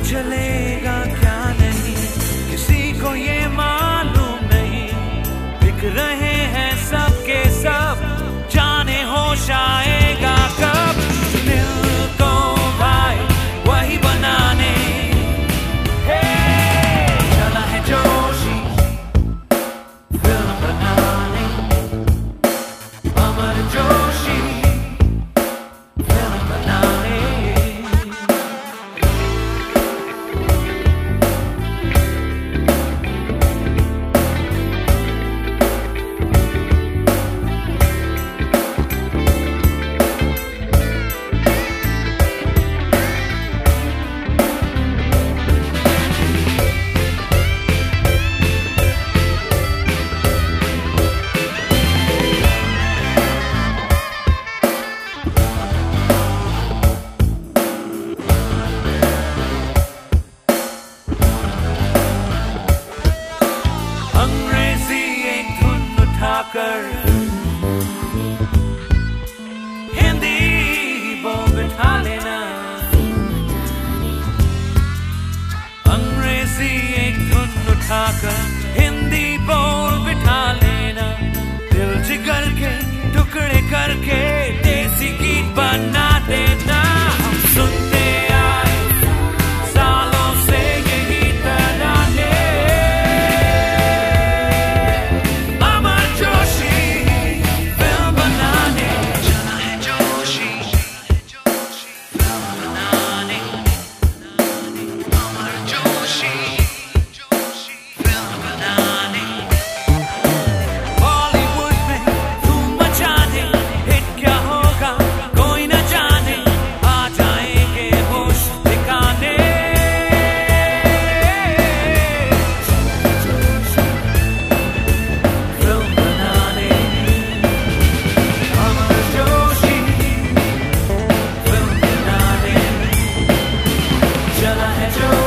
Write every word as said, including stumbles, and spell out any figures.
चलेगा क्या नहीं किसी को ये मालूम नहीं। बिक रहे हैं सब के सब, जाने होश आएगा कब। दिल को भाई वही बनाने चला है जोशी, फिल्म बनाने अमर जोशी, फिल्म बनाने। कर हिंदी बोल बिठा लेना, अंग्रेजी एक धुन उठाकर हिंदी बोल बिठा लेना। दिल जिगर के टुकड़े करके देसी गीत बना देना। हम सुनते आए सालों से यही तराने, चला है जो